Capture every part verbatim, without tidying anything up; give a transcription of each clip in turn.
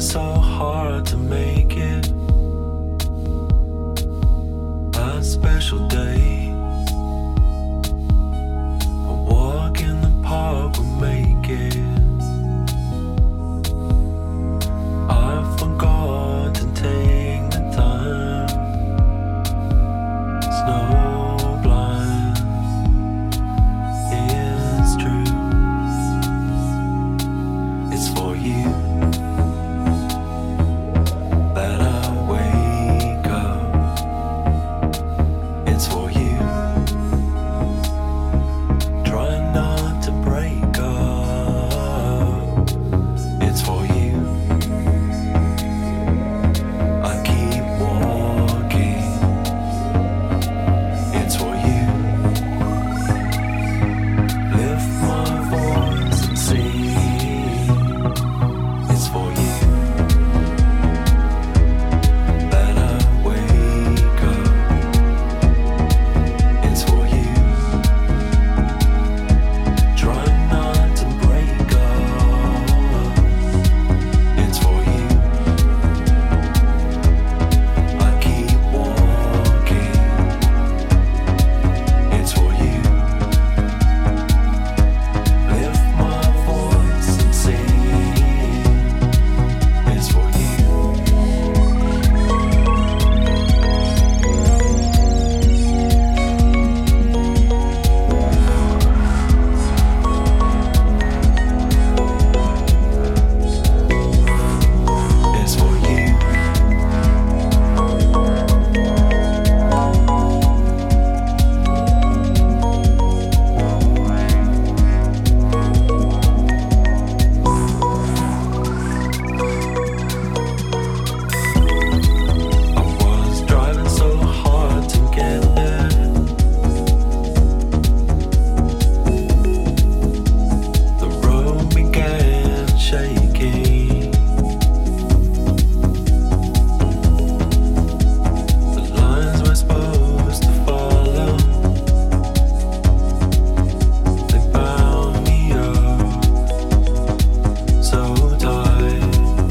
so hard to make it a special day. A walk in the park will make it. I forgot to take the time. Snow blind, it's true. It's for you that I wake up. It's for you. Try not to break up. It's for you. I keep walking. It's for you. Lift my voice and sing. It's for you that I wake up. It's for you. Try not to break up. It's for you. I keep walking. It's for you. Lift my voice and sing. It's for you. It's for you. I was driving so hard to get there. The road began shaking. The lines we're supposed to follow, they bound me up so tight.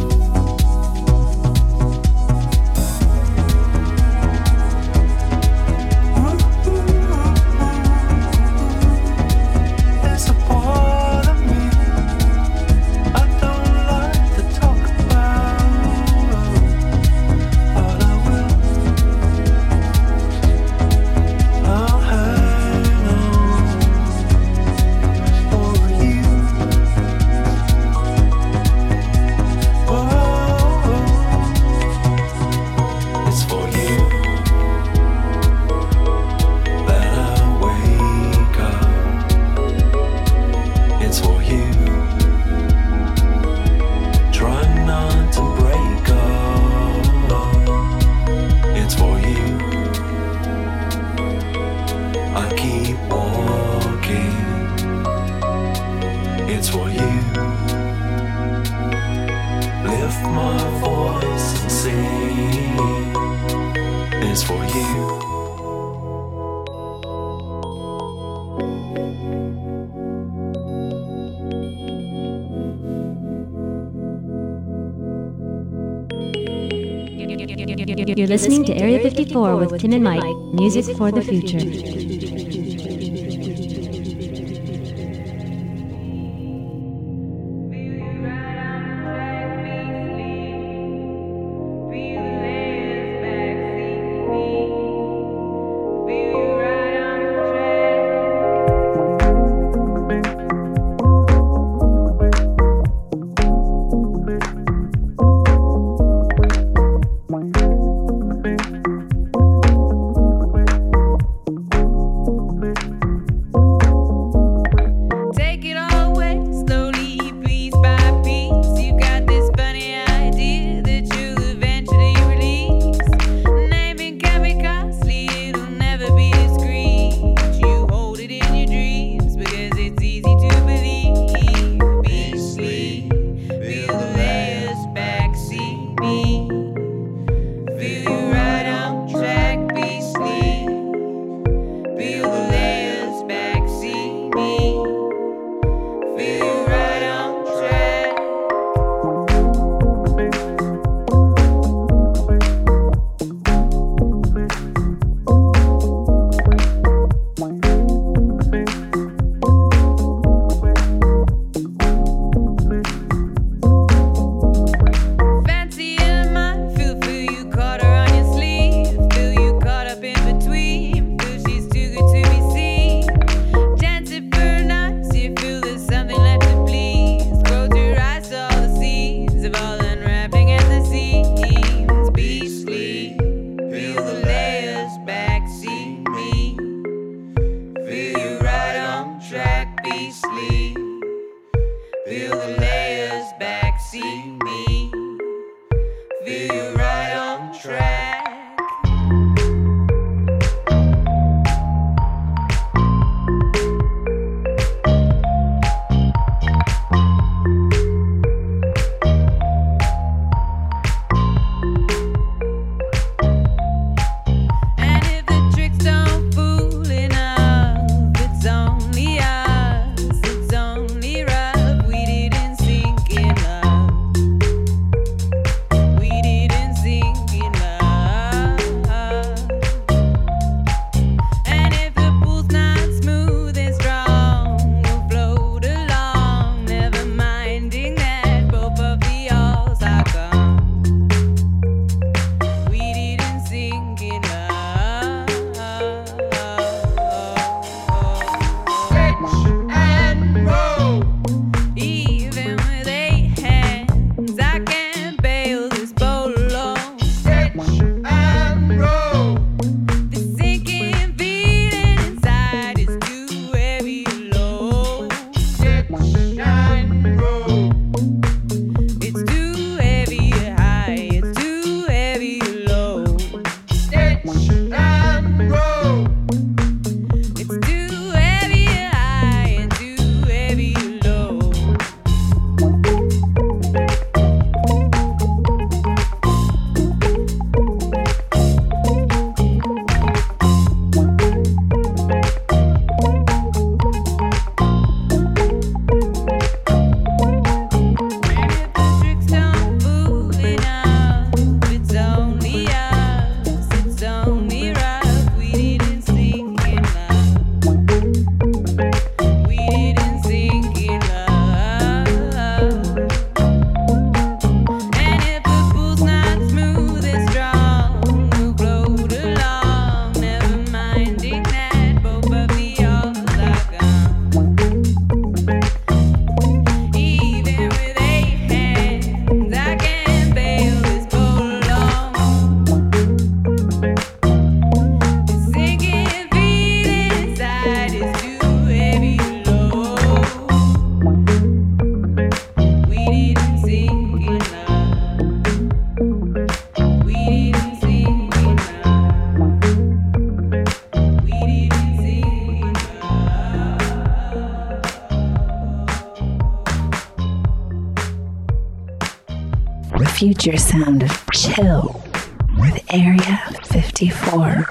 There's a part of me I don't like to talk about, but I will. I'll hang on for you. Oh, it's for you that I wake up. It's for you. Try not to break up. It's for you. I keep walking. It's for you. Lift my voice and sing. It's for you. You're listening to Area fifty-four with Tim and Mike, music for the future. It's Feel the layers backseat me. Feel you right on track. Future sound of chill with Area fifty-four.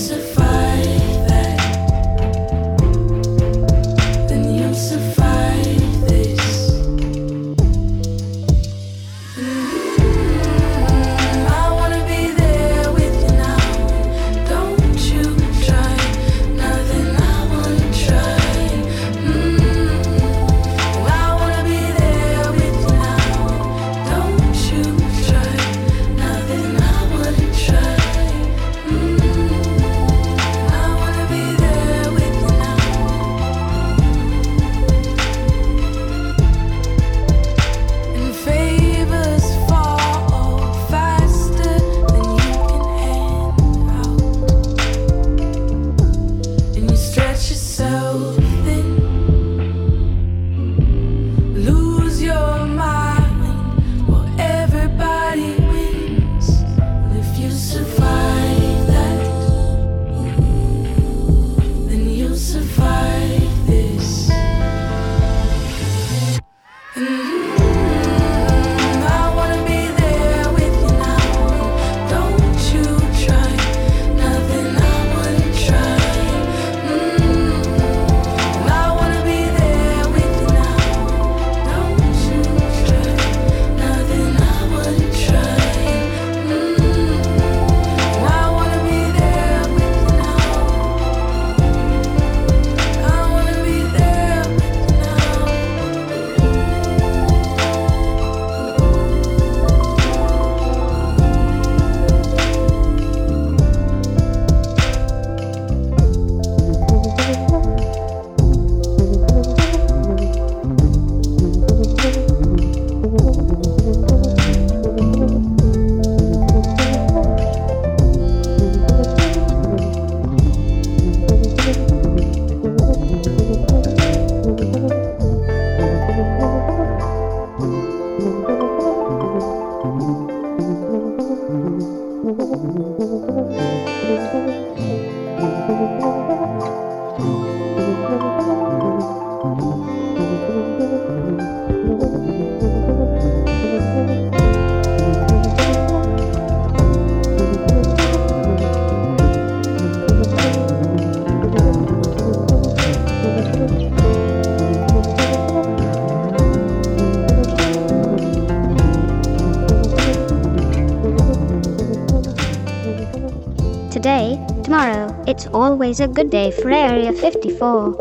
Today, tomorrow, it's always a good day for Area fifty-four.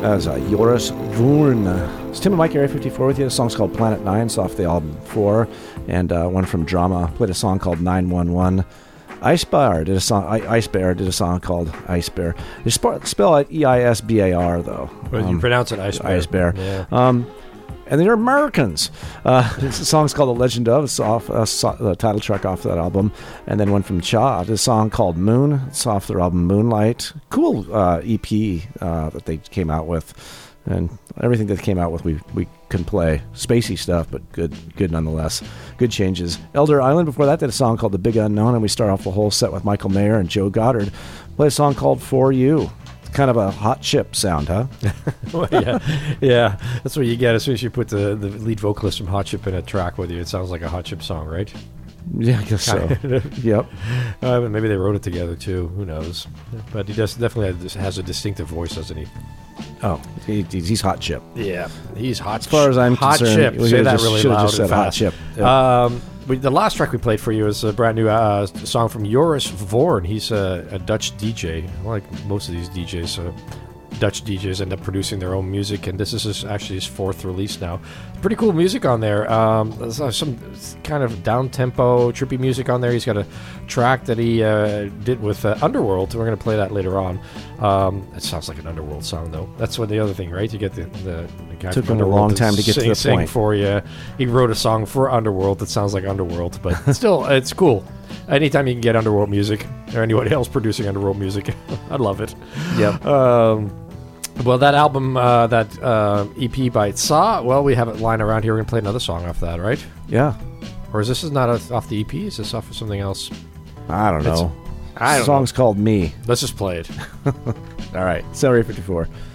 As uh, Joris Voorn. It's Tim and Mike, Area fifty-four with you. The song's called Planet Nine. It's off the album Four. And uh, one from Drama played a song called nine one one. Ice Bear did a song. I, Ice Bear did a song called Ice Bear. They sp- spell it E I S B A R though. Well, um, you pronounce it Ice Bear. Ice Bear. Yeah. Um, and they're Americans. Uh, the song's called The Legend of. It's off uh, so, the title track off that album. And then one from Cha, the song called Moon. It's off their album Moonlight. Cool uh, E P uh, that they came out with. And everything that came out with, we we can play. Spacey stuff, but good good nonetheless. Good changes. Elder Island, before that, did a song called The Big Unknown, and we start off the whole set with Michael Mayer and Joe Goddard. Play a song called For You. Kind of a hot chip sound, huh? Well, yeah, yeah. That's what you get as soon as you put the, the lead vocalist from Hot Chip in a track with you. It sounds like a Hot Chip song, right? Yeah, I guess so. Yep. Uh, but maybe they wrote it together too. Who knows? But he does definitely has a distinctive voice, doesn't he? Oh, he, he's hot chip. Yeah, he's hot. As far as I'm hot concerned, chip. we Say should've that just- really should've loud just and said hot fast. chip. Yep. Um, we, the last track we played for you is a brand new uh, song from Joris Voorn. He's a, a Dutch D J. Like most of these D Js, uh, Dutch D Js end up producing their own music, and this is his, actually his fourth release now. Pretty cool music on there. Um, there's uh, some kind of down-tempo, trippy music on there. He's got a track that he uh, did with uh, Underworld. We're going to play that later on. Um, it sounds like an Underworld song, though. That's what the other thing, right? You get the, the, the guy Took from him a Underworld long time to get to sing, the sing point. for you. He wrote a song for Underworld that sounds like Underworld, but still, it's cool. Anytime you can get Underworld music, or anybody else producing Underworld music, I love it. Yep. Um, well, that album, uh, that uh, E P by Tsa, well, we have it lying around here. We're going to play another song off that, right? Yeah. Or is this is not a, off the E P? Is this off of something else? I don't It's- know. I the don't song's called Me. Let's just play it. All right. It's Area fifty-four.